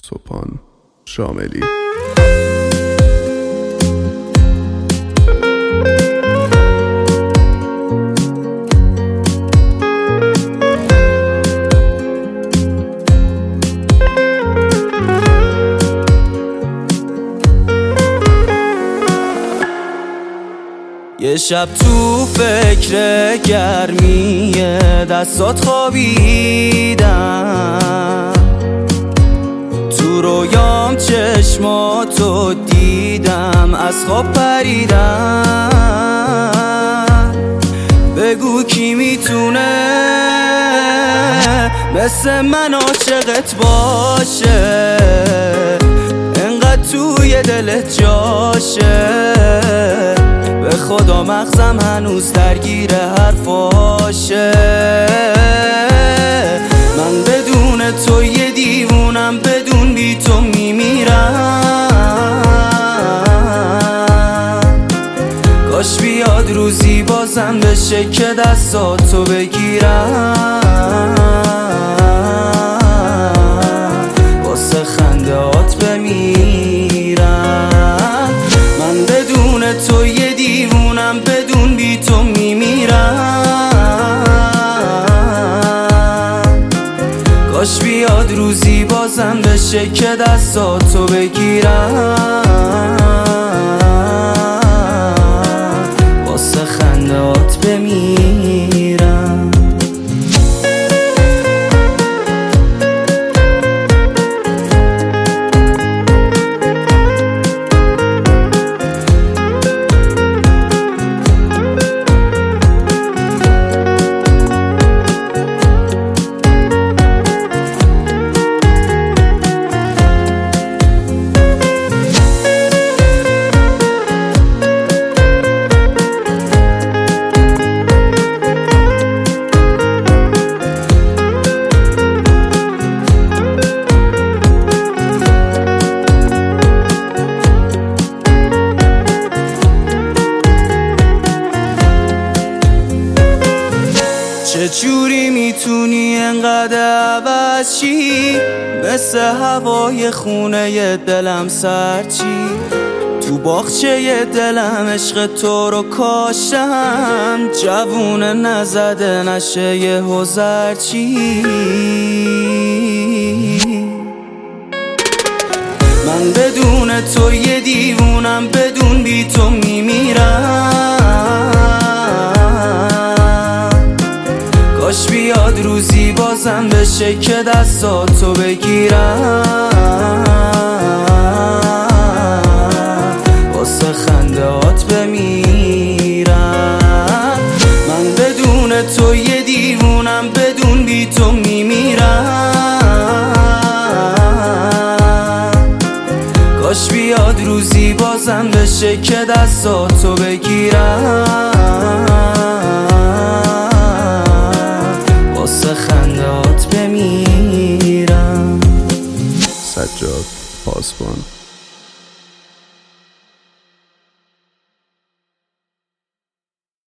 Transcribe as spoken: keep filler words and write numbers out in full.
سپان شاملی. یه شب تو فکر گرمی دستات خوابیدم، تو رویام چشماتو دیدم، از خواب پریدم. بگو کی میتونه مثل من عاشقت باشه، انقدر توی دلت جاشه. به خدا مغزم هنوز درگیر حرفاشه. من بدون تو یه دیوونم، بدون بی تو میمیرم. کاش بیاد روزی بازم بشه که دستاتو بگیرم، واسه خندهات بمیرم. من بدون تو یه دیوونم، بدون بی تو میمیرم. کاش بیاد روزی بازم بشه که دستاتو بگیرم، واسه خندهات بمیرم. چجوری میتونی انقدر عوض چی؟ مثل هوای خونه دلم سرچی، تو باغچه دلم عشق تو رو کاشتم. جوونه نزده نشه یه هزرچی. من بدون تو یه دیوونم، بدون بی تو میمیرم. کاش بیاد روزی بازم بشه که دستاتو بگیرم، واسه خندهات بمیرم. من بدون تو یه دیوونم، بدون بی تو میمیرم. کاش بیاد روزی بازم بشه که دستاتو بگیرم، واسه خندهات بمیرم. سجاد پاسبان.